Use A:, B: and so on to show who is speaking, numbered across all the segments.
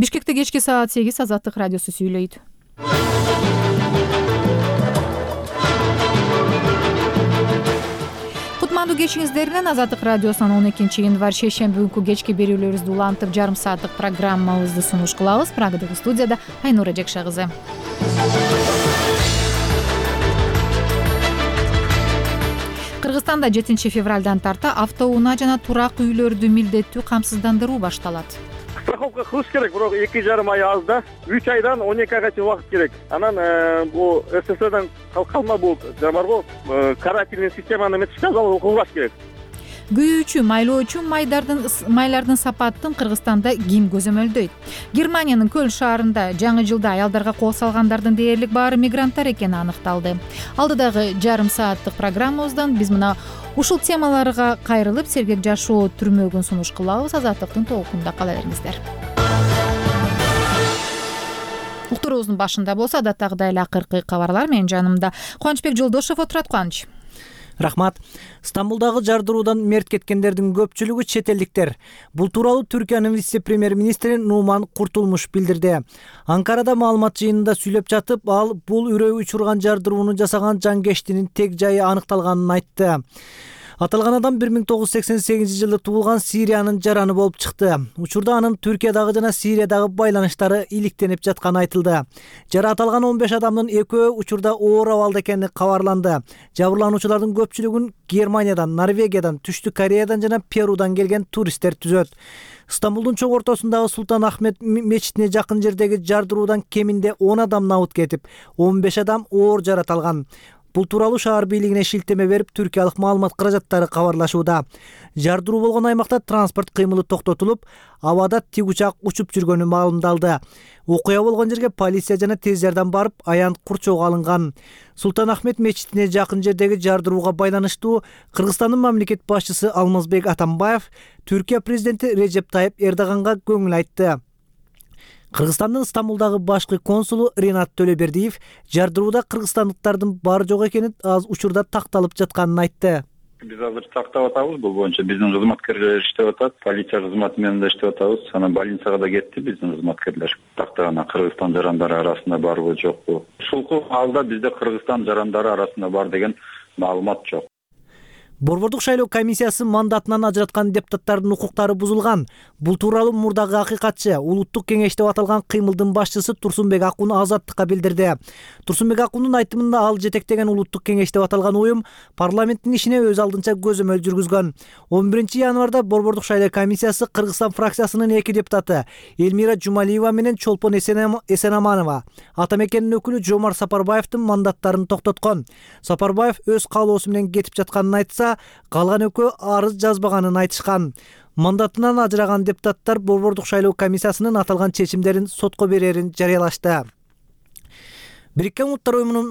A: Бишкекте кечки саат 8 Азаттык радиосу сүйлөйт. Кутмандуу кечиңиздеринен Азаттык радиосунун 12-январь шейшемби күнкү кечки берүүлөрүбүздү улантып, жарым сааттык программабызды сунуш кылабыз. Прагадагы студияда Айнура Жекша кызы. Кыргызстанда 7 февралдан тарта автоунаа жана турак үйлөрдү милдеттүү камсыздандыруу башталат.
B: Страховка кылыш керек, бирок 2,5 ай аз да. 3 айдан 12 айга чейин убакыт керек. Анан бул СССРдан калма бул бар го, карательный системаны эметишке кылбаш керек.
A: Күйүүчү, майлоочу майлардын сапатын Кыргызстанда ким көзөмөлдөйт? Германиянын Көлн шаарында жаңы жылда аялдарга кол салгандардын дээрлик баары мигранттар экени аныкталды. Алдыдагы жарым сааттык программабыздан биз мына ушул темаларга кайрылып, сергек жашоо түрмөгүн сунуш кылабыз. Азаттыктын толкунда кала бериңиздер. Уктуруубуздун башында болсо адаттагыдай эле акыркы кабарлар менин жанымда Кубанычбек Жолдошов отурат. Кубаныч.
C: Рахмат. Стамбулдагы жардыруудан мерт кеткендердин көпчүлүгү чет элдиктер. Бул тууралуу Түркиянын вице-премьер-министри Нуман Куртулмуш билдирди. Анкарада маалымат жыйынында сүйлөп жатып, ал бул үрөй учурган жардырууну жасаган жангештинин тег жайы аныкталганын айтты. Аталган адам 1988-жылы туулган Сириянын жараны болуп чыкты. Учурда анын Түркиядагы жана Сириядагы байланыштары иликтенип жатканы айтылды. Жара аталган 15 адамдын экөө учурда оор абалда экени кабарланды. Жабырлануучулардын көпчүлүгүн Германиядан, Норвегиядан, Түштүк Кореядан жана Перудан келген туристтер түзөт. Стамбулдун чоң ортосундагы Султан Ахмет мечитине жакын жердеги жардыруудан кеминде 10 адам набыт кетип, 15 адам оор жараталган. Бул тууралуу шаар бийлигине шилтеме берип, түркиялык маалымат каражаттары кабарлашууда. Жардыруу болгон аймакта транспорт кыймылы токтотулуп, абада тик учак учуп жүргөнү маалымдалды. Окуя болгон жерге полиция жана тез жардам барып, аянт курчоого алынган. Султан Ахмет мечитине жакын жердеги жардырууга байланыштуу Кыргызстандын мамлекет башчысы Алмазбек Атамбаев Түркия президенти Режеп Тайып Эрдоганга көңүл айтты. Кыргызстандын Стамбулдагы башкы консулу Ринат Төлөбердиев жардырууда кыргызстандыктардын бар жок экенин аз учурда такталып жатканын айтты.
D: Биз азыр тактап атабыз, бул боюнча биздин кызматкерлер иштеп атат, полиция кызматы менен да иштеп атабыз. Анан больницага да кетти биздин кызматкерлер. Тактаган Кыргызстан жарандары арасында барбы жокпу? Ушул алда бизде Кыргызстан жарандары арасында бар деген маалымат жок.
C: Борбордук шайлоо комиссиясы мандатынан ажыраткан депутаттардын укуктары бузулган. Бул тууралуу мурдагы акыйкатчы Улуттук кеңеш деп аталган кыймылдын башчысы Турсунбек Акун Азаттыкка билдирди. Турсунбек Акундун айтымында ал жетектеген Улуттук кеңеш деп аталган уюм парламенттин ишине өз алдынча көзөмөл жүргүзгөн. 11 январда Борбордук шайлоо комиссиясы Кыргызстан фракциясынын 2 депутаты Элмира Жумалиева менен Чолпон Эсенаманова ата мекенинин өкүлү Жомар Сапарбаевдин мандаттарын токтоткон. Сапарбаев өз каалоосу менен кетип жатканын айтса, калган экөө арыз жазбаганын айтышкан. Мандатынан ажыраган депутаттар Борбордук шайлоо комиссиясынын аталган чечимдерин сотко берерин жарыялашты. Бириккен Улуттар уюмунун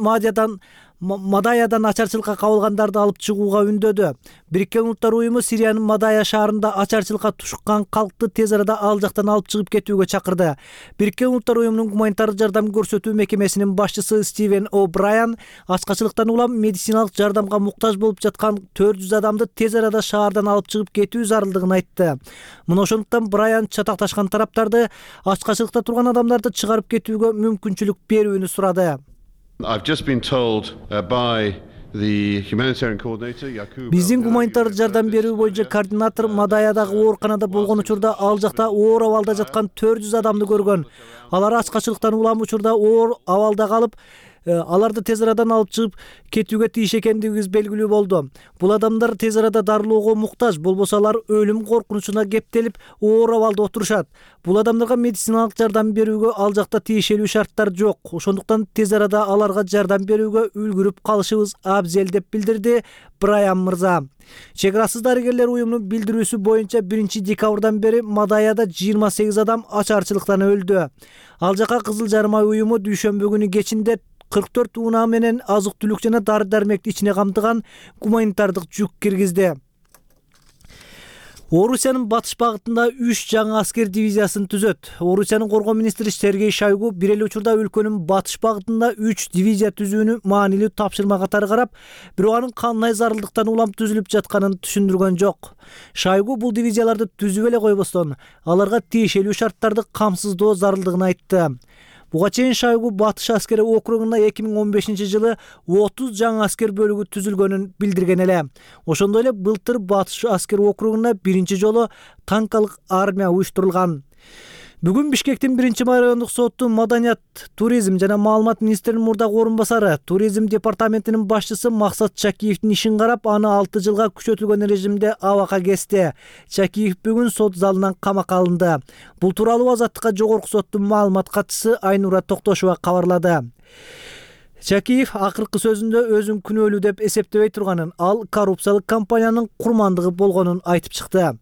C: Мадаядан ачарчылыкка кабылгандарды алып чыгууга үндөдү. Бириккен Улуттар уюму Сириянын Мадая шаарында ачарчылыкка тушуккан калкты тез арада ал жактан алып чыгып кетүүгө чакырды. Бириккен Улуттар уюмунун гуманитардык жардам көрсөтүү мекемесинин башчысы Стивен О'Брайан ачкачылыктан улам медициналык жардамга муктаж болуп жаткан 400 адамды тез арада шаардан алып чыгып кетүү зарылдыгын айтты. Мына ошондуктан Брайан чатакташкан тараптарды ачкачылыкта турган адамдарды чыгарып кетүүгө мүмкүнчүлүк берүүнү сурады.
E: I've just been told by the humanitarian coordinator Yakuba.
C: Биздин гуманитардык жардам берүү боюнча координатор Мадаядагы ооруканада болгон учурда ал жакта оор абалда жаткан 400 адамды көргөн. Алар ачкачылыктан улам учурда оор абалда калып, аларды тез арадан алып чыгып кетүүгө тийиш экендигибиз белгилүү болду. Бул адамдар тез арада дарылоого муктаж, болбосо алар өлүм коркунучуна кептелип оор абалда отурушат. Бул адамдарга медициналык жардам берүүгө ал жакта тиешелүү шарттар жок. Ошондуктан тез арада аларга жардам берүүгө үлгүрүп калышыбыз абзел деп билдирди Брайан мырза. Чек арасыз дарыгерлер уюмунун билдирүүсү боюнча 1 декабрдан бери Мадаяда 28 адам ачарчылыктан өлдү. Ал жака Кызыл Жарым ай уюму дүйшөмбү күнү кечинде 44 унаа менен азык-түлүк жана дары-дармекти ичине камтыган гуманитардык жүк киргизди. Орусиянын батыш багытында 3 жаңы аскер дивизиясын түзөт. Орусиянын коргоо министри Сергей Шойгу бир эле учурда өлкөнүн батыш багытында 3 дивизия түзүүнү маанилүү тапшырма катары карап, бирок анын кандай зарылдыктан улам түзүлүп жатканын түшүндүргөн жок. Шойгу бул дивизияларды түзүп эле койбостон, аларга тиешелүү шарттарды камсыздоо зарылдыгын айтты. Буга чейин Шойгу батыш аскери округунда 2015-жылы 30 жаңы аскер бөлүгү түзүлгөнүн билдирген эле. Ошондой эле былтыр батыш аскер округунда биринчи жолу танкалык армия уюштурулган. Бүгүн Бишкектин 1-май райондук сотту Маданият, туризм жана маалымат министринин мурдагы орун басары, туризм департаментинин башчысы Максат Чакиевдин ишин карап, аны 6 жылга күчөтүлгөн режимде абакка кести. Чакиев бүгүн сот залынан камакка алынды. Бул тууралуу Азаттыкка жогорку соттун маалымат катчысы Айнура Токтошова кабарлады. Чакиев акыркы сөзүндө өзүн күнөөлүү деп эсептебей турганын, ал коррупциялык компаниянын курмандыгы болгонун айтып чыкты.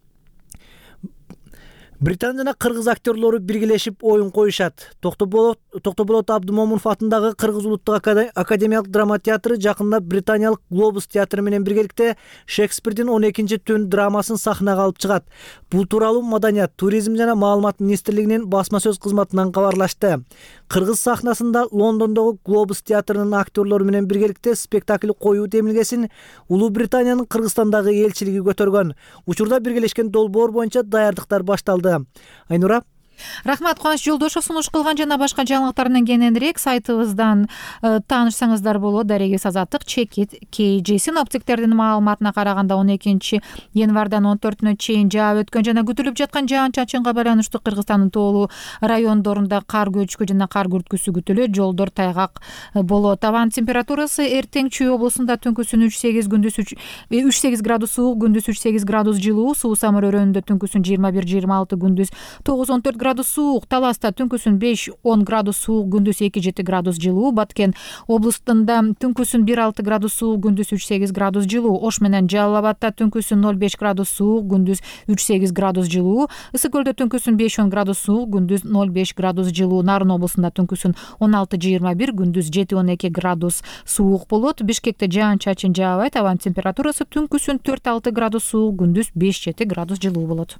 C: Британ жана кыргыз актерлору биргелешип оюн коюшат. Токтоболот Абдымомунов атындагы Кыргыз улуттук академиялык драма театры жакында британиялык Глобус театры менен биргеликте Шекспирдин 12-түн драмасын сахнага алып чыгат. Бул тууралуу Маданият, туризм жана маалымат министрлигинин басма сөз кызматынан кабарлашты. Кыргыз сахнасында Лондондогу Глобус театрынын актерлору менен биргеликте спектакль коюу темилгесин Улуу Британиянын Кыргызстандагы элчилиги көтөргөн. Учурда биргелешкен долбоор боюнча даярдыктар башталды. Айнура.
A: Рахмат, Кубаныч Жолдошов сунуш кылган жана башка жаңылыктардан кененирээк сайтыбыздан таанышсаңыздар болот. Дарегибиз Азаттык чекит KG синоптиктердин маалыматына караганда 12 январдан 14-нө чейин жаап өткөн жана күтүлүп жаткан жаан-чачынга байланыштуу Кыргызстандын тоолуу райондорунда кар көчкү жана кар күрткүсү күтүлөт. Жолдор тайгак болот. Абан температурасы эртең Чүй облусунда түнкүсүн 3-8 күндүз 3-8 градус суук, күндүз 3-8 градус жылуу, Суу Самыр өрөөнүндө түнкүсүн 21-26, күндүз 9-14 градус суук, Таласта түнкүсүн 5-10 градус суук, күндүз 2-7 градус жылуу, Баткен облустунда түнкүсүн 1-6 градус суук, күндүз 3-8 градус жылуу, Ош менен Жалал Абадта түнкүсүн 0-5 градус суук, күндүз 3-8 градус жылуу, Ысык көлдө түнкүсүн 5-10 градус суук, күндүз 0-5 градус жылуу, Нарын облусунда түнкүсүн 16-21, күндүз 7-12 градус суук болот. Бишкекте жаан-чачын жаабайт, абан температурасы түнкүсүн 4-6 градус суук, күндүз 5-7 градус жылуу болот.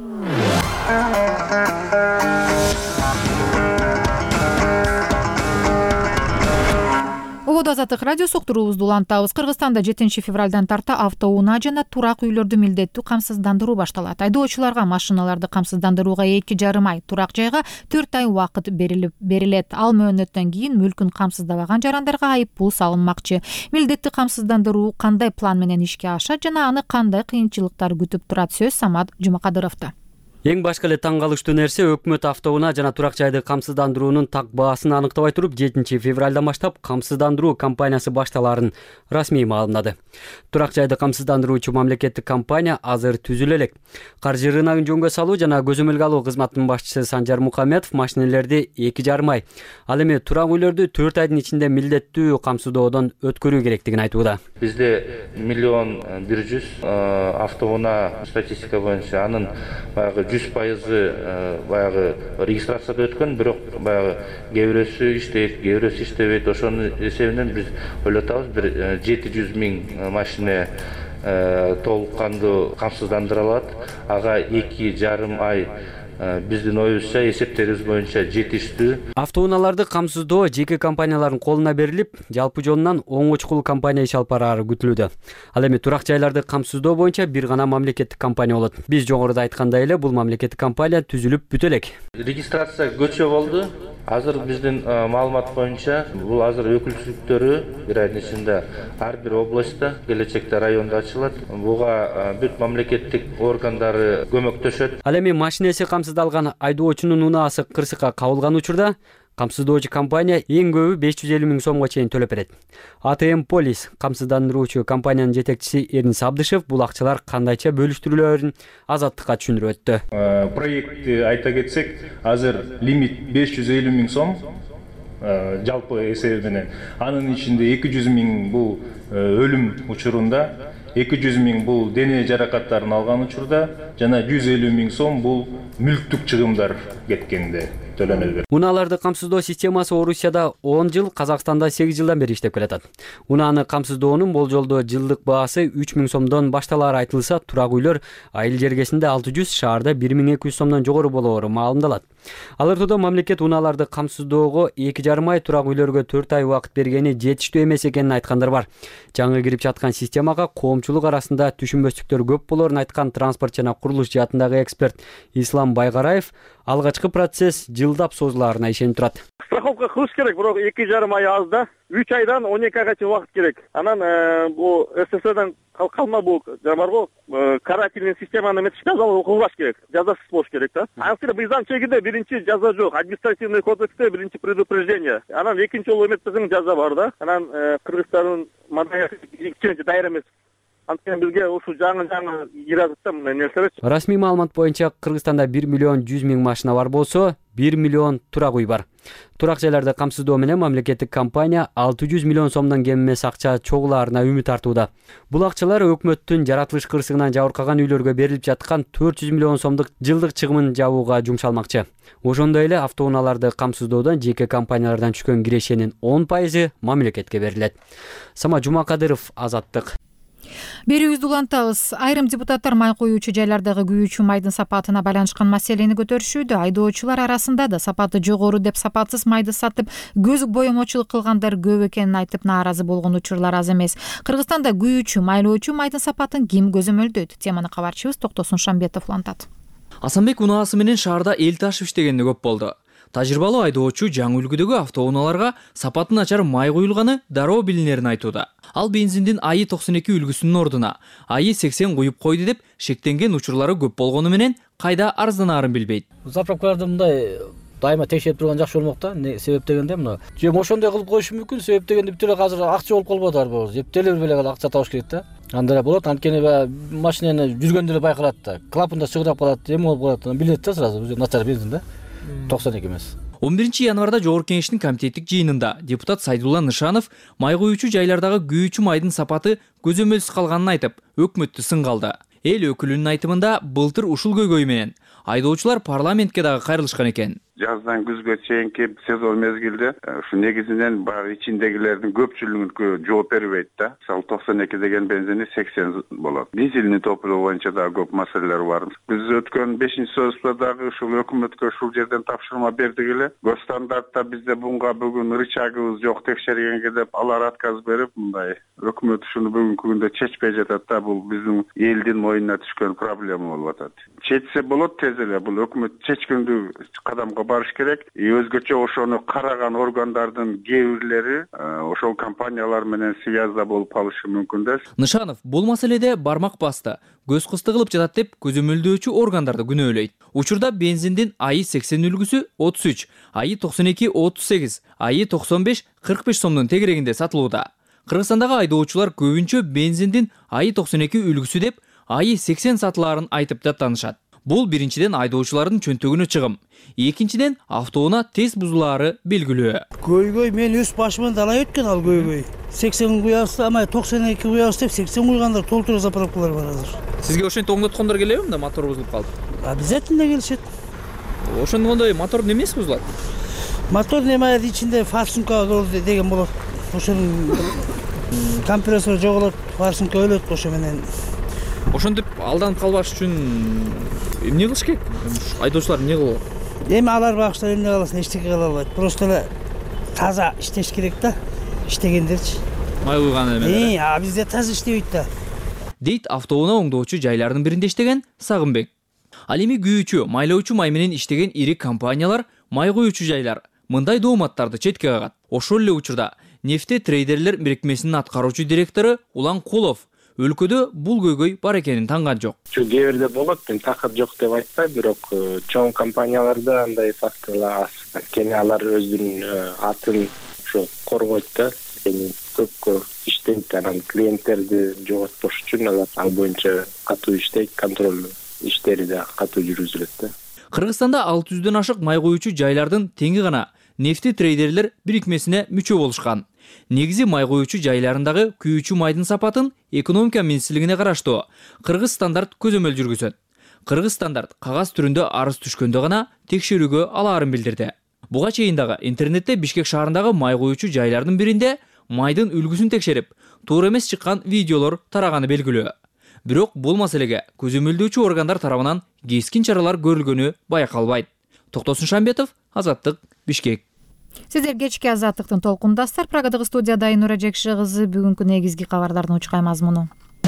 A: Ободо Азаттык радиосу уктуруубузду улантабыз. Кыргызстанда 7-февралдан тарта автоунаа жана турак үйлөрдү милдеттүү камсыздандыруу башталат. Айдоочуларга машиналарды камсыздандырууга 2,5 ай, турак жайга 4 ай убакыт берилет. Ал мөөнөттөн кийин мүлкүн камсыздабаган жарандарга айыппул салынмакчы. Милдеттүү камсыздандыруу кандай план менен ишке ашат жана аны кандай кыйынчылыктар күтүп турат? Сөз Самат Жумакадыровдо.
F: Эң башка эле таң калыштуу нерсе, өкмөт автоунаа жана турак жайды камсыздандыруунун так баасын аныктабай туруп 7 февралдан баштап камсыздандыруу кампаниясы башталаарын расмий маалымдады. Турак жайды камсыздандыруучу мамлекеттик компания азыр түзүлө элек. Каржы рыногун жөнгө салуу жана көзөмөлгө алуу кызматынын башчысы Санжар Мукаметов машинелерди 2,5 ай, ал эми турак үйлөрдү 4 айдын ичинде милдеттүү камсыздоодон өткөрүү керектигин айтууда.
G: Бизде 1,1 миллион автоунаа статистика боюнча анын баягы 100% баягы регистрацияда өткөн, бирок баягы кээ бирөөсү иштейт, кээ бирөөсү иштебейт. Ошонун эсебинен биз ойлоп атабыз, бир 700 миң машина толук кандуу камсыздандырылат. Ага 2,5 ай биздин оюбузча, эсептерибиз боюнча жетиштүү.
F: Автоунааларды камсыздоо жеке компаниялардын колуна берилип, жалпы жонунан 10 очкулуу компания иш алып бараары күтүлүүдө. Ал эми турак жайларды камсыздоо боюнча бир гана мамлекеттик компания болот. Биз жогоруда айткандай эле бул мамлекеттик компания түзүлүп бүтө элек.
G: Регистрация көчө болду. Азыр биздин маалымат боюнча бул азыр өкүлчүлүктөрү бир айдын ичинде ар бир областта, келечекте районда ачылат. Буга бүт мамлекеттик органдары көмөктөшөт.
F: Ал эми машинеси камсыздалган айдоочунун унаасы кырсыкка кабылган учурда камсыздоочу компания эң көбү 550 миң сомго чейин төлөп берет. АТМ Полис камсыздандыруучу компаниянын жетекчиси Эрнис Абдышев бул акчалар кандайча бөлүштүрүлөөрүн Азаттыкка түшүндүрүп өттү.
H: Проектти айта кетсек, азыр лимит 550 миң сом жалпы эсеби менен. Анын ичинде 200 миң бул өлүм учурунда, 200 миң бул дене жаракаттарын алган учурда жана 150 миң сом бул мүлктүк чыгымдар кеткенде төлөмөдү.
F: Унааларды камсыздоо системасы Орусияда 10 жыл, Казакстанда 8 жылдан бери иштеп келатат. Унааны камсыздоонун болжолдоо жылдык баасы 3000 сомдон башталары айтылса, турак үйлөр айыл жергесинде 600, шаарда 1200 сомдон жогору болоору маалымдалат. Ал ортодо мамлекет унааларды камсыздоого 2,5 ай, турак үйлөргө 4 ай убакыт бергени жетиштүү эмес экенин айткандар бар. Жаңы кирип жаткан системага коомчулук арасында түшүнбөстүктөр көп болоорун айткан транспорт жана курулуш жаатындагы эксперт Ислам Байгараев алгачкы процесс жылдап созулаарына ишенип турат.
B: Страховка кылыш керек, бирок 2,5 ай аз да. 3 айдан 12 айга чейин убакыт керек. Анан бул СССРдан калма бул бар карательный системаны эметишке кылбаш керек. Жазасыз болуш керек да. Анткени мыйзам чегинде биринчи жаза жок. Административный кодексте биринчи предупреждение. Анан экинчи жолу эметпесең жаза бар да. Анан Кыргызстандын мындай дайыр эмес. Анткени бизге ушу жаңы кире жатат да мындай нерселер.
F: Расмий маалымат боюнча Кыргызстанда 1 миллион 100 миң машина бар болсо, 1 миллион турак үй бар. Турак жайларды камсыздоо менен мамлекеттик компания 600 миллион сомдон кем эмес акча чогулаарына үмүт артууда. Бул акчалар өкмөттүн жаратылыш кырсыгынан жабыркаган үйлөргө берилип жаткан 400 миллион сомдук жылдык чыгымын жабууга жумшалмакчы. Ошондой эле автоунааларды камсыздоодон жеке компаниялардан түшкөн кирешенин 10% мамлекетке берилет. Сама Жумакадыров, Азаттык.
A: Берүүбүздү улантабыз. Айрым депутаттар май коюучу жайлардагы күйүүчү майдын сапатына байланышкан маселени көтөрүшүүдө. Айдоочулар арасында да сапаты жогору деп сапатсыз майды сатып, көз боемочулук кылгандар көп экенин айтып, нааразы болгон учурлар аз эмес. Кыргызстанда күйүүчү, майлоочу майдын сапатын ким көзөмөлдөйт? Теманы кабарчыбыз Токтосун Шамбетов улантат.
I: Асанбек унаасы менен шаарда эл ташып иштегени көп болду. Тажрыйбалуу айдоочу жаңы үлгүдөгү автоунааларга сапаты начар май куюлганы дароо билинерин айтууда. Ал бензиндин АИ 92 үлгүсүнүн ордуна АИ 80 куюп койду деп шектенген учурлары көп болгону менен кайда арызданаарын билбейт.
J: Заправкаларда мындай дайыма текшерип турган жакшы болмок да. Себеп дегенде мына жем ошондой кылып коюшу мүмкүн. Себеп дегенде бүт эле азыр акча болуп калбады арбабыз. Эптелеп беле акча табыш керек да. Андай болот. Анткени машинаны жүргөндө эле байкалат да. Клапанда чыгырап калат, эме болуп калат. Билет да сразу начар бензин да. 92 эмес.
I: 11 январда Жогорку Кеңештин комитеттик жыйынында депутат Сайдулла Нышанов май куюучу жайлардагы күйүүчү майдын сапаты көзөмөлсүз калганын айтып, өкмөттү сынгалды. Эл өкүлүнүн айтымында былтыр ушул көйгөй менен айдоочулар парламентке дагы кайрылышкан экен.
K: Жаздан күзгө чейинки сезон мезгилде ушу негизинен баягы ичиндегилердин көпчүлүгү жооп бербейт да. Мисалы 92 деген бензини 80 болот. Дизельный топливо боюнча дагы көп маселелер бар. Биз өткөн 5-созда дагы ушул өкмөткө ушул жерден тапшырма бердик эле. Госстандартта бизде буга бүгүн рычагыбыз жок текшергенге деп алар отказ берип, мындай өкмөт ушуну бүгүнкү күндө чечпей жатат да. Бул биздин элдин моюнуна түшкөн проблема болуп атат. Чечсе болот тез эле. Бул өкмөт чечкөндү кадамга барыш керек. Өзгөчө ошону караган органдардын кээ бирлери ошол компаниялар менен связда болуп калышы мүмкүн да.
I: Нышанов бул маселеде бармак басты, көз кысты кылып жатат деп көзөмөлдөөчү органдарды күнөөлөйт. Учурда бензиндин АИ 80 үлгүсү 33, АИ 92 38, АИ 95 45 сомдун тегерегинде сатылууда. Кыргызстандагы айдоочулар көбүнчө бензиндин АИ 92 үлгүсү деп АИ 80 сатылаарын айтып даттанышат. Бул биринчиден айдоочулардын чөнтөгүнө чыгым. Экинчиден автоунаа тез бузулаары белгилүү.
L: Көйгөй мен өз башыман далай өткөн ал көйгөй. 80 куябыз, ама 92 куябыз деп 80 куйгандар толтура заправкалар бар азыр.
I: Сизге ошентип оңдоткондор келеби мында мотор бузулуп калды?
L: Обязательно келишет.
I: Ошондой мотор немеси бузулат?
L: Мотор неме ичинде форсунка деген болот. Ошонун компрессор жоголот, форсунка өлөт ошо менен.
I: Ошентип алданып калбаш үчүн эмне кылыш керек? Айдоочулар эмне кылат?
L: Эми алар багыштар эмне кыласың, эчтеке кыла албайт. Просто эле таза иштеш керек да, иштегендерчи.
I: Май куйган эме.
L: А бизде таза иштебейт да.
I: Дейт автоунаа оңдоочу жайлардын биринде иштеген Сагынбек. Ал эми күйүүчү, майлоочу май менен иштеген ири компаниялар, май куюучу жайлар мындай дооматтарды четке кагат. Ошол эле учурда Нефте трейдерлер бирикмесинин аткаруучу директору Улан Кулов өлкөдө бул көйгөй бар экенин танган жок.
M: Кээ бирде болот, мен такыр жок деп айтпайм, бирок чоң компанияларда андай факторлар аз. Анткени алар өзүнүн атын ошо коргойт да. Көпкө иштейт, анан клиенттерди жоготпош үчүн алар ал боюнча катуу иштейт, контроль иштери да катуу жүргүзүлөт да.
I: Кыргызстанда 600дөн ашык май коюучу жайлардын теңи гана нефти трейдерлер бирикмесине мүчө болушкан. Негизи май коюучу жайларындагы күйүүчү майдын сапатын экономика министрлигине караштуу Кыргыз стандарт көзөмөл жүргүзөт. Кыргыз стандарт кагаз түрүндө арыз түшкөндө гана текшерүүгө алаарын билдирди. Буга чейин дагы интернетте Бишкек шаарындагы май куючу жайлардын биринде майдын үлгүсүн текшерип, туура эмес чыккан видеолор тараганы белгилүү. Бирок бул маселеге көзөмөлдөөчү органдар тарабынан кескин чаралар көрүлгөнү байкалбайт. Токтосун Шамбетов, Азаттык, Бишкек.
A: Сиздер кечки Азаттыктын толкундасыздар. Прагадагы студияда Айнура Жекши кызы бүгүнкү негизги кабардардын учкай мазмуну.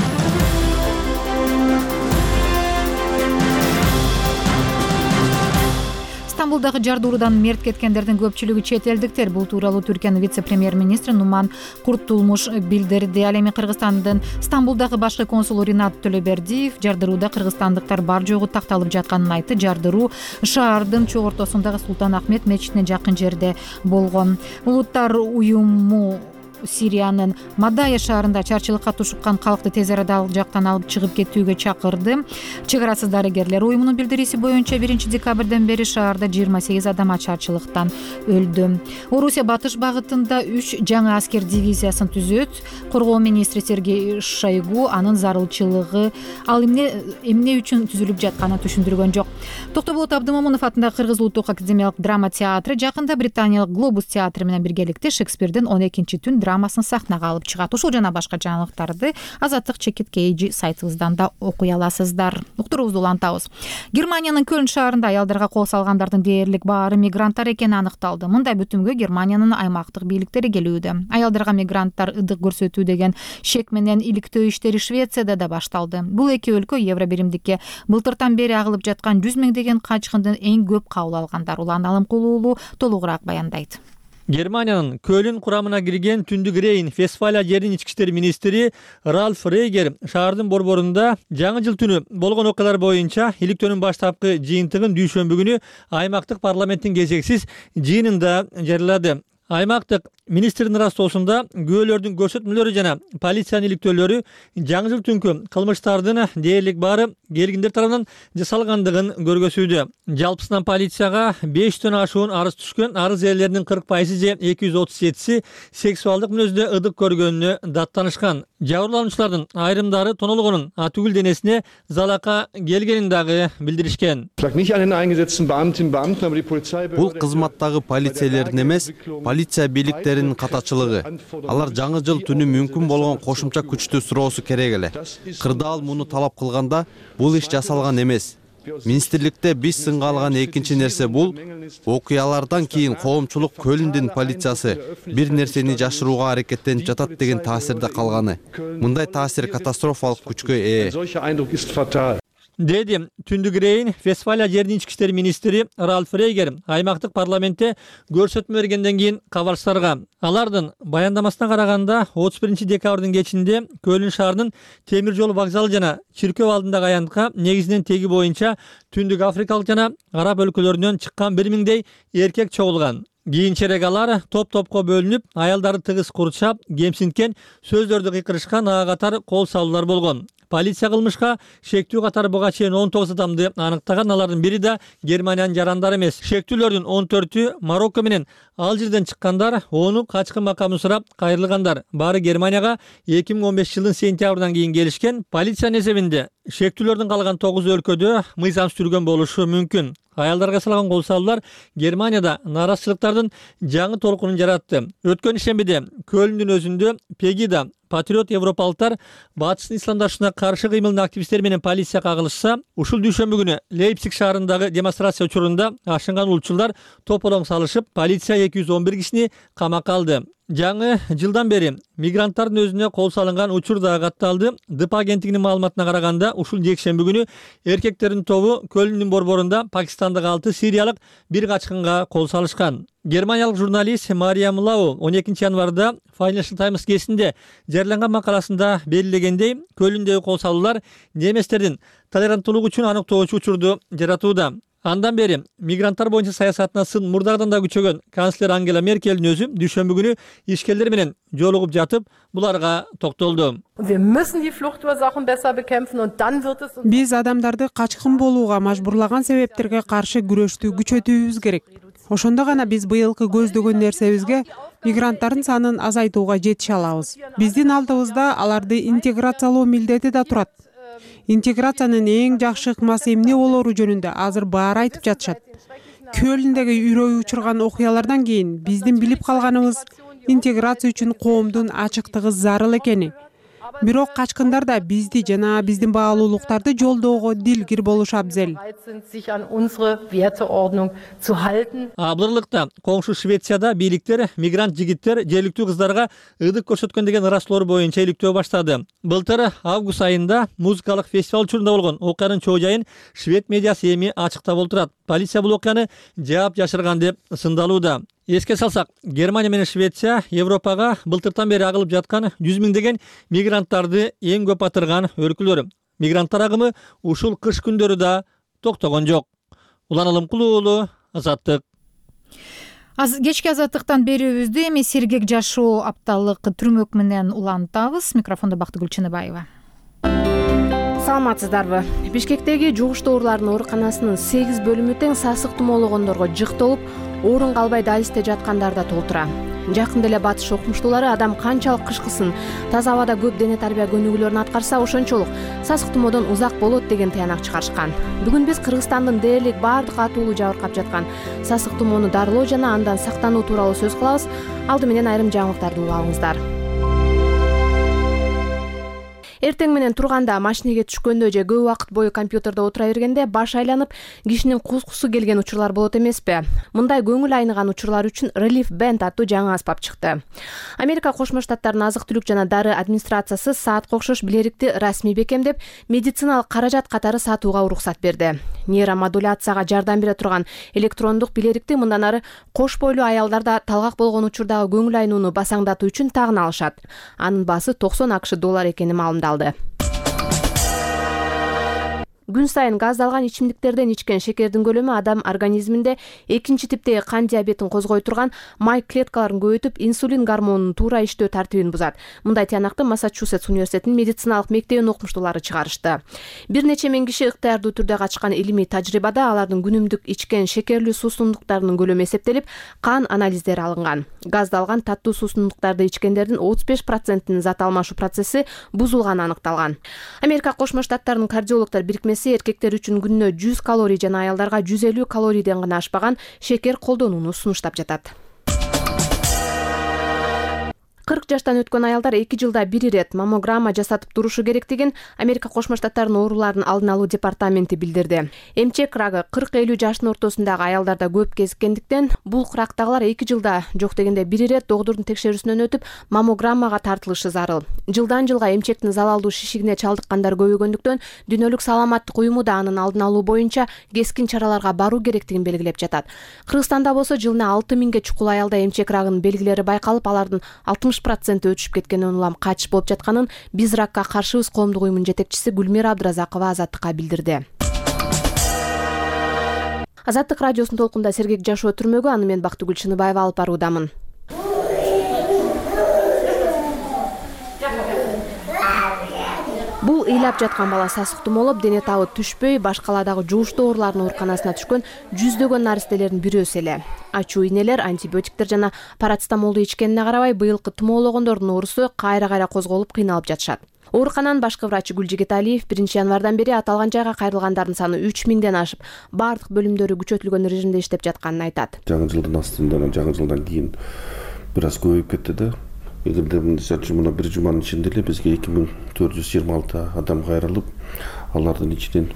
A: Стамбулдагы жардыруудан мерт кеткендердин көпчүлүгү чет элдиктер. Бул тууралуу Түркиянын вице-премьер-министри Нуман Куртулмуш билдирди. Ал эми Кыргызстандын Стамбулдагы башкы консулу Ринат Төлөбердиев жардырууда кыргызстандыктар бар жогу такталып жатканын айтты. Жардыруу шаардын чогортосундагы Султан Ахмет мечитине жакын жерде болгон. Улуттар уюму Сириянын Мадая шаарында чарчылыкка тушуккан калкты тез арада ал жактан алып чыгып кетүүгө чакырды. Чек арасыз дарыгерлер уюмунун билдирүүсү боюнча 1 декабрдан бери шаарда 28 адам чарчылыктан өлдү. Орусия батыш багытында 3 жаңы аскер дивизиясын түзөт. Коргоо министри Сергей Шойгу анын зарылчылыгы ал эмне үчүн түзүлүп жатканын түшүндүргөн жок. Токтоболот Абдымомунов атындагы Кыргыз улуттук академиялык драма театры жакында Британиялык Глобус театры менен биргеликте Шекспирдин 12-түн драмасын сахнага алып чыгат. Ушул жана башка жаңылыктарды Азаттык Чекит сайтыбыздан да окуй аласыздар. Уктуруубузду улантабыз. Германиянын Көлн шаарында аялдарга кол салгандардын дээрлик баары мигранттар экени аныкталды. Мындай бүтүмгө Германиянын аймактык бийликтери келүүдө. Аялдарга мигранттар ыдык көрсөтүү деген шек менен иликтөө иштери Швецияда да башталды. Бул эки өлкө Евро биримдикке былтыртан бери агылып жаткан 100 миңдеген качкындын эң көп кабыл алгандар. Улан Алымкулуулу толугураак баяндайт.
N: Германиянын Көлн курамына кирген Түндүк Рейн Вестфалия жеринин ички иштер министри Ральф Рейгер шаардын борборунда жаңы жыл түнү болгон окуялар боюнча иликтөөнүн баштапкы жыйынтыгын дүйшөмбү күнү аймактык парламенттин кезексиз жыйынында жарыялады. Аймактык министрдин ыраазычылыгында күбөлөрдүн көрсөтмөлөрү жана полициянын иликтөөлөрү жаңы жыл түнкү кылмыштардын дээрлик баары келгиндер тарабынан жасалгандыгын көргөзүүдө. Жалпысынан полицияга 5төн ашуун арыз түшкөн. Арыз ээлеринин 40% же 237си сексуалдык мүнөздө ыдык көргөнүнө даттанышкан. Жабырлануучулардын айрымдары тонолгонун атүгүл денесине залака келгенин дагы билдиришкен.
O: Бул кызматтагы полицейлердин эмес, полиция бийликтеринин катачылыгы. Алар жаңы жыл түнү мүмкүн болгон кошумча күчтү суроосу керек эле. Кырдаал муну талап кылганда бул иш жасалган эмес. Министрликте биз сынга алган экинчи нерсе бул окуялардан кийин коомчулук Көлндүн полициясы бир нерсени жашырууга аракеттенип жатат деген таасирде калганы. Мындай таасир катастрофалык күчкө ээ.
N: Деди Түндүк Рейн Вестфалия жеринин ички иштер министри Ральф Рейгер аймактык парламентте көрсөтмө бергенден кийин кабарчыларга. Алардын баяндамасына караганда 31 декабрдын кечинде Көлн шаарынын темир жол вокзалы жана чиркөө алдындагы аянтка негизинен теги боюнча түндүк африкалык жана араб өлкөлөрүнөн чыккан 1000дей эркек чогулган. Кийинчерээк алар топ-топко бөлүнүп, аялдарды тыгыз курчап, кемсинткен сөздөрдү кыйкырышкан, ага катар кол салуулар болгон. Полиция кылмышка шектүү катары буга чейин 19 адамды аныктаган. Алардын бири да Германиянын жарандары эмес. Шектүүлөрдүн 14-ü Марокко менен Алжирден чыккандар, 10-у качкын макамын сурап кайрылгандар. Баары Германияга 2015 жылдын сентябрдан кийин келишкен. Полициянын эсебинде шектүүлөрдүн калган 9 өлкөдө мыйзам сүргөн болушу мүмкүн. Аялдарга салган кол салуулар Германияда наразычылыктардын жаңы толкунун жаратты. Өткөн ишембиде Көлндүн өзүндө Пегида Патриот европалыктар батыштын исламдашына каршы кыймылдын активисттери менен полиция кагылышса, ушул дүйшөмбү күнү Лейпциг шаарындагы демонстрация учурунда ашынган улутчулдар тополоң салышып, полиция 211 кишини камакка алды. Жаңы жылдан бери мигранттардын өзүнө кол салынган учур да катталды. ДП агенттигинин маалыматына караганда, ушул жекшемби күнү эркектердин тобу Көлндүн борборунда Пакистандагы 6 сириялык бир качкынга кол салышкан. Германиялык журналист Мариям Лау 12 январда Financial Times гезитинде жарыяланган макаласында белгилегендей, Көлүндөгү кол салуулар немистердин толеранттуулугу үчүн аныктоочу учурду жаратууда. Андан бери мигранттар боюнча саясатына сын мурдагыдан да күчөгөн канцлер Ангела Меркельдин өзү дүйшөмбү күнү ишкерлер менен жолугуп жатып, буларга токтолду.
P: Биз адамдарды качкын болууга мажбурлаган себептерге каршы күрөштү күчөтүүбүз керек. Ошондо гана биз быйылкы көздөгөн нерсебизге мигранттардын санын азайтууга жетише алабыз. Биздин алдыбызда аларды интеграциялоо милдети да турат. интеграциянын эң жакшы ыкмасы эмне болору жөнүндө азыр баары айтып жатышат. Көлүндөгү үрөй учурган окуялардан кийин биздин билип калганыбыз интеграция үчүн коомдун ачыктыгы зарыл экени. Бирок качкындар да бизди жана биздин баалуулуктарды жолдоого дилгир болушу абзел.
N: Абдырлыкта коңшу Швецияда бийликтер мигрант жигиттер жергиликтүү кыздарга ырдык көрсөткөн деген ыраазычылоо боюнча иликтөө баштады. Былтыр август айында музыкалык фестиваль учурунда болгон окуянын чоо жайын швед медиасы эми ачыктап отурат. Полиция бул окуяны жаап жашырган деп сындалууда. Эске салсак, Германия менен Швеция Европага былтыртан бери агылып жаткан 100 миңдеген мигранттарды эң көп батырган өлкөлөр. Мигранттар агымы ушул кыш күндөрү да токтогон жок. Улан Алымкулуу уулу, Азаттык.
A: Кечки Азаттыктан берүүбүздү эми сергек жашоо апталык түрмөк менен улантабыз. Микрофондо Бактыгүл Чыныбаева.
Q: Саламатсыздарбы? Бишкектеги жугуш оорулардын ооруканасынын 8 бөлүмү тең сасык тумоологондорго жыктолуп, орун калбай дайысте жаткандар да толтура. Жакында эле батыш окумуштуулары адам канчалык кышкысын, таза абада көп дене тарбия көнүгүүлөрүн аткарса, ошончолук сасык тумоодон узак болот деген таянак чыгарышкан. Бүгүн биз Кыргызстандын дээрлик баардык атуулуу жабыркап жаткан сасык тумоону дарылоо жана андан сактануу тууралуу сөз кылабыз. Алды менен айрым жаңылыктарды угуп алыңыздар. Эртең менен турганда, машинеге түшкөндө же көп убакыт бою компьютерде отура бергенде баш айланып, кишинин кускусу келген учурлар болот эмеспи? Мындай көңүл айныган учурлар үчүн Relief Band аттуу жаңы аспап чыкты. Америка Кошмо Штаттарынын азык-түлүк жана дары администрациясы саатка окшош билерикти расмий бекемдеп, медициналык каражат катары сатууга уруксат берди. Нейромодуляцияга жардам бере турган электрондук билерикти мындан ары кош бойлуу аялдар да талгак болгон учурдагы көңүл айнууну басаңдатуу үчүн тагын алышат. Анын баасы $90 экени маалымдалды. Күн сайын газдалган ичимдиктерден ичкен шекердин көлөмү адам организминде экинчи типтеги кан диабетин козгой турган май клеткаларын көбөйтүп, инсулин гормонунун туура иштөө тартибин бузат. Мындай таянакты Массачусетс университетинин медициналык мектебинин окумуштуулары чыгарышты. Бир нече миң киши ыктыярдуу түрдө катышкан илимий тажрыйбада алардын күнүмдүк ичкен шекерлүү суусундуктарынын көлөмү эсептелип, кан анализдери алынган. Газдалган таттуу суусундуктарды ичкендердин 35%-нин зат алмашуу процесси бузулганы аныкталган. Америка Кошмо Штаттарынын кардиологдор бирикмеси эркектер үчүн күнүнө 100 калорий жана аялдарга 150 калорийден гана ашпаган шекер колдонууну сунуштап жатат. 40 жаштан өткөн аялдар 2 жылда 1 ирет маммограмма жасатып турушу керектигин Америка Кошмо Штаттарынын оорулардын алдын алуу департаменти билдирди. Эмчек рагы 40-50 жаштын ортосундагы аялдарда көп кезиккендиктен, бул курактагылар 2 жылда жок дегенде 1 ирет доктурдун текшерүүсүнөн өтүп, маммограммага тартылышы зарыл. Жылдан жылга эмчектин залалдуу шишигине чалдыккандар көбөйгөндүктөн, Дүйнөлүк саламаттык уюму да анын алдын алуу боюнча кескин чараларга баруу керектигин белгилеп жатат. Кыргызстанда болсо жылына 6 миңге чукул аялда эмчек рагынын белгилери байкалып, алардын 60% өтүшүп кеткенин улам качыш болуп жатканын Биз ракка каршыбыз коомдук уюмунун жетекчиси Гүлмира Абдыразакова Азаттыкка билдирди. Азаттык радиосунун толкунда сергек жашоо түрмөгү, аны мен Бактыгүл Чыныбаева алып баруудамын. Бул ыйлап жаткан бала сасык тумоолоп, дене табы түшпөй, баш каладагы жугуштуу оорулардын ооруканасына түшкөн жүздөгөн наристелердин бирөөсү эле. Ачууийнелер, антибиотиктер жана парацетамолду ичкенине карабай, быйылкы тумоологондордун оорусу кайра-кайра козголуп кыйналып жатышат. Оорукананын башкы врачы Гүлжигиталиев 1-январдан бери аталган жайга кайрылгандардын саны 3000ден ашып, бардык бөлүмдөрү күчөтүлгөн режимде иштеп жатканын айтат.
R: Жаңы жылдын астынан, жаңы жылдан кийин бир аз көбөйүп кетти да. Эгерде мына бир жуманын ичинде эле бизге 2426 адам кайрылып, алардын ичинен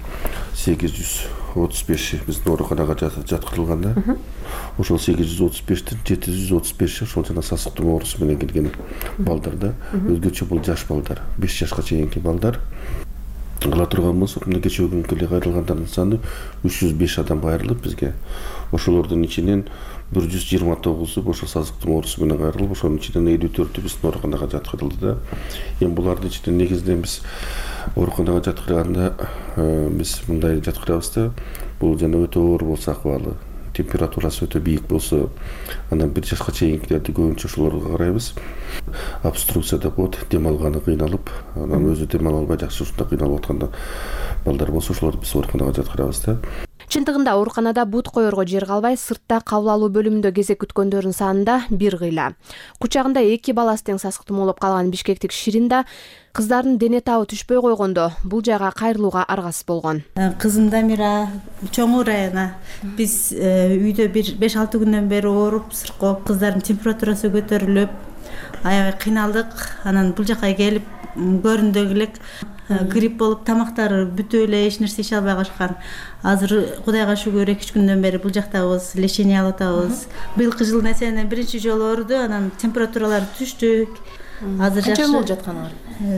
R: 835 биздин ооруканага жаткырылган да. Ошол 835тин 735 ошол жана сасык тумоо оорусу менен келген балдар да. Өзгөчө бул жаш балдар, 5 жашка чейинки балдар. Кыла турган болсок, мына кечээ күнкү эле кайрылгандардын саны 305 адам кайрылып бизге. Ошолордун ичинен 129 ошол сасык тумоо оорусу менен кайрылып, ошонун ичинен 54 биздин ооруканага жаткырылды да. Эми булардын ичинен негизинен биз ооруканага жаткырганда биз мындай жаткырабыз да. Бул жана өтө оор болсо акыбалы, температурасы өтө бийик болсо, анан 1 жашка чейинкилерди көбүнчө ошолорго карайбыз. Обструкция деп коет, дем алганы кыйналып, анан өзү дем ала албай жакшы ушундай кыйналып атканда балдар болсо, ошолорду биз ооруканага жаткырабыз да.
Q: Чындыгында ооруканада бут коерго жер калбай, сыртта кабыл алуу бөлүмүндө кезек күткөндөрдүн санында бир кыйла. Кучагында 2 баласы тең сасык тумоолоп калган бишкектик Ширин да кыздардын дене табы түшпөй койгондо бул жайга кайрылууга аргасыз болгон.
S: Кызым Дамира чоң Райана биз үйдө 5-6 күндөн бери ооруп, сыркоп, кыздардын температурасы көтөрүлүп, аябай кыйналдык. Анан бул жака келип көрүндөгү элек грипп болуп, тамактары бүтүп эле эч нерсе иче албай калышкан. Азыр Кудайга шүгүр 2-3 күндөн бери бул жактабыз, лечение алып атабыз. Быйылкы жылдын эсебинен биринчи жолу ооруду, анан температуралары түштү. Азыр жакшы.
Q: Канча болуп жаткан?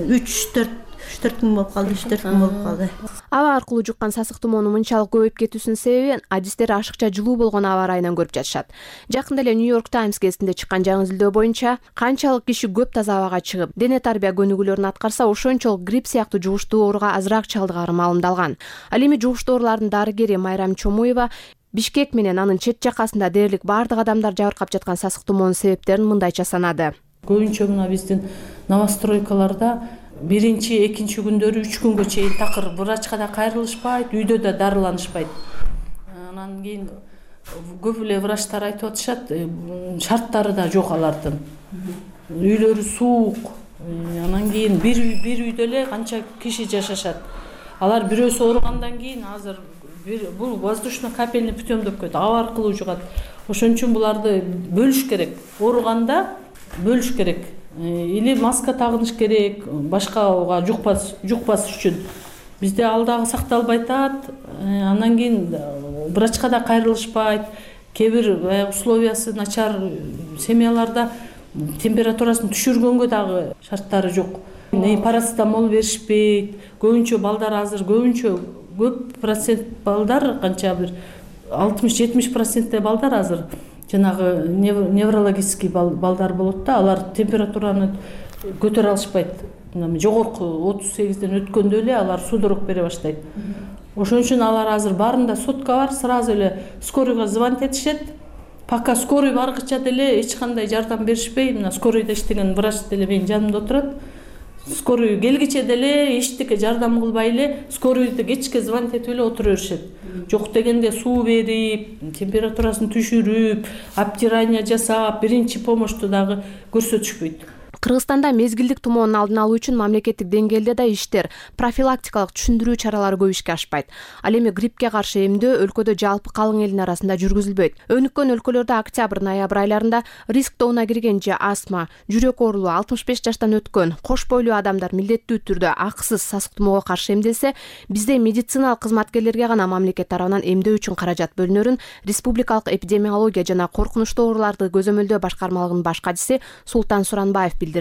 S: 3-4 күн болуп калды, 3-4 күн болуп калды.
Q: Аба аркылуу жуккан сасык тумоонун мынчалык көбөйүп кетүүсүнүн себеби адистер ашыкча жылуу болгон аба ырайынан көрүп жатышат. Жакында эле New York Times гезитинде чыккан жаңы изилдөө боюнча канчалык киши көп таза абага чыгып, дене тарбия көнүгүүлөрүн аткарса, ошончолук грипп сыяктуу жугуштуу ооруга азыраак чалдыгары маалымдалган. Ал эми жугуштуу оорулардын дарыгери Майрам Чомуева Бишкек менен анын чет жакасында дээрлик баардык адамдар жабыркап жаткан сасык тумоонун себептерин мындайча санады.
T: Көбүнчө мына биздин новостройкаларда биринчи, экинчи күндөрү 3 күнгө чейин такыр врачка да кайрылышпайт, үйдө да дарыланышпайт. Анан кийин көп эле врачтар айтып атышат, шарттары да жок алардын. Үйлөрү суук. Анан кийин бир үйдө эле канча киши жашашат. Алар бирөөсү ооругандан кийин азыр бул воздушно-капельный путем деп коет, аба аркылуу жугат. Ошон үчүн буларды бөлүш керек. Ооруганда бөлүш керек. Или маска тагыныш керек, башкага жукпас үчүн. Бизде ал дагы сакталбай атат. Андан кийин врачка да кайрылышпайт. Кээ бир условиясы начар семьяларда температурасын түшүргөнгө дагы шарттары жок. Парацетамол беришпейт. Көбүнчө балдар азыр көп процент балдар, канча бир 60-70% балдар азыр жанагы неврологический балдар болот да, алар температураны көтөрө алышпайт. Жогорку 38ден өткөндө эле алар судорог бере баштайт. Ошон үчүн алар азыр баарында сотка бар, сразу эле скорыйга звонить этишет. Пока скорый баргыча деле эч кандай жардам беришпей, мына скорыйда иштеген врач деле менин жанымда отурат. Скорый келгиче деле эчтеке жардам кылбай эле скорыйды кечке звонить этип эле отура беришет. Жок дегенде суу берип, температурасын түшүрүп, обтирание жасап, биринчи помощту дагы көрсөтүшпөйт.
Q: Кыргызстанда мезгилдик тумоонун алдын алуу үчүн мамлекеттик деңгээлде да иштер, профилактикалык түшүндүрүү чаралары көп ишке ашпайт. Ал эми гриппке каршы эмдөө өлкөдө жалпы калың элдин арасында жүргүзүлбөйт. Өнүккөн өлкөлөрдө октябрь-ноябрь айларында риск тобуна кирген же астма, жүрөк оорулуу, 65 жаштан өткөн, кош бойлуу адамдар милдеттүү түрдө акысыз сасык тумоого каршы эмделсе, бизде медициналык кызматкерлерге гана мамлекет тарабынан эмдөө үчүн каражат бөлүнөрүн Республикалык эпидемиология жана коркунучтуу ооруларды көзөмөлдөө башкармалыгынын баш катчысы Султан Суранбаев билдирди.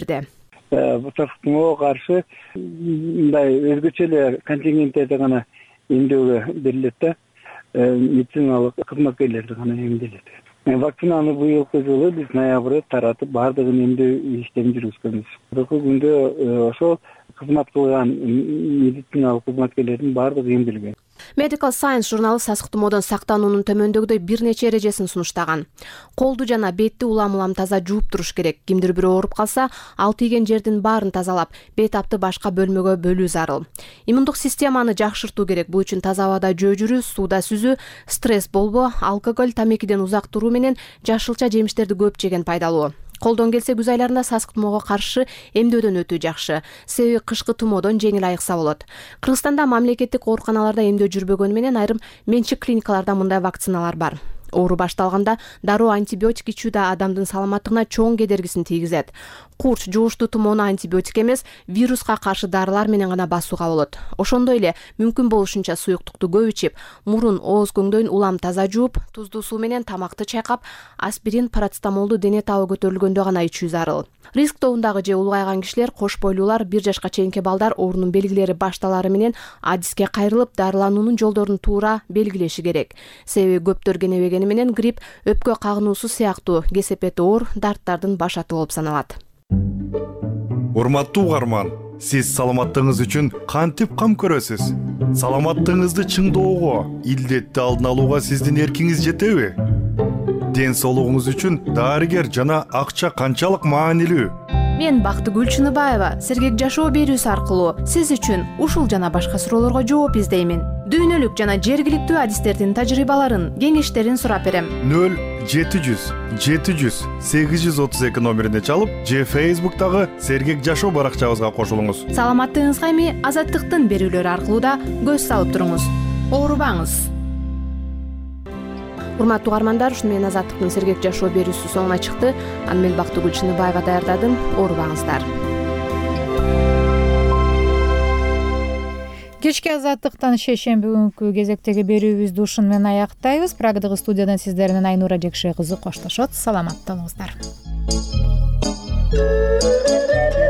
U: Бул сасык тумоого каршы мындай өзгөчө эле контингенттерди гана эмдөөгө берилет да, медициналык кызматкерлерди гана эмделет. Вакцинаны быйылкы жылы биз ноябрда таратып баардыгын эмдөө иштерин жүргүзгөнбүз. Быйылкы күндө ошол кызмат кылган медициналык кызматкерлердин баардыгы эмделген.
Q: Medical Science журналы сасык тумоодон сактануунун төмөндөгүдөй бир нече эрежесин сунуштаган. Колду жана бетти улам-улам таза жууп туруш керек. Кимдир бирөө ооруп калса, ал тийген жердин баарын тазалап, бет апты башка бөлмөгө бөлүү зарыл. Иммундук системаны жакшыртуу керек. Бул үчүн таза абада жөө жүрүү, сууда сүзүү, стресс болбоо, алкоголь, тамекиден узак туруу менен жашылча жемиштерди көп жеген пайдалуу. Колдон келсе күз айларында сасык тумоого каршы эмдөөдөн өтүү жакшы. Себеби кышкы тумоодон жеңил айыкса болот. Кыргызстанда мамлекеттик ооруканаларда эмдөө жүрбөгөнү менен айрым менчик клиникаларда мындай вакциналар бар. Оору башталганда дароо антибиотик ичүү да адамдын саламаттыгына чоң кедергисин тийгизет. Курч, жугуштуу тумоону антибиотик эмес, вируска каршы дарылар менен гана басууга болот. Ошондой эле мүмкүн болушунча суюктукту көп ичип, мурун, ооз көңдөйүн улам таза жууп, туздуу суу менен тамакты чайкап, аспирин, парацетамолду дене табы көтөрүлгөндө гана ичүү зарыл. Риск тобундагы же улгайган кишилер, кош бойлуулар, 1 жашка чейинки балдар оорунун белгилери башталары менен адиске кайрылып, дарылануунун жолдорун туура белгилеши керек. Себеби көптөр кенебегени менен грипп, өпкө кагынуусу сыяктуу кесепети оор дарттардын башаты болуп саналат.
V: Урматтуу угарман, сиз саламаттыгыңыз үчүн кантип кам көрөсүз? Саламаттыгыңызды чыңдоого, илдетти алдын алууга сиздин эркиңиз жетеби? Ден соолугуңуз үчүн дарыгер жана акча канчалык маанилүү?
Q: мен Бактыгүл Чыныбаева сергек жашоо берүүсү аркылуу сиз үчүн ушул жана башка суроолорго жооп издеймин. Дүйнөлүк жана жергиликтүү адистердин тажрыйбаларын, кеңештерин сурап берем.
V: 0-700-832 номерине чалып, же Facebook'тагы сергек жашоо баракчабызга кошулуңуз.
Q: Саламаттыгыңызга эми Азаттыктын берүүлөрү аркылуу да көз салып туруңуз. Оорубаңыз. Урматтуу угармандар, ушуну менен Азаттыктын сергек жашоо берүүсү соңуна чыкты. Аны мен Бактыгүл Чыныбаева даярдадым. Оорубаңыздар.
A: Кечки Азаттыктан шешемби күнкү кезектеги берүүбүздү ушуну менен аяктайбыз. Прагадагы студиядан сиздер менен Айнура Жекшей кызы коштошот. Саламатта болуңуздар.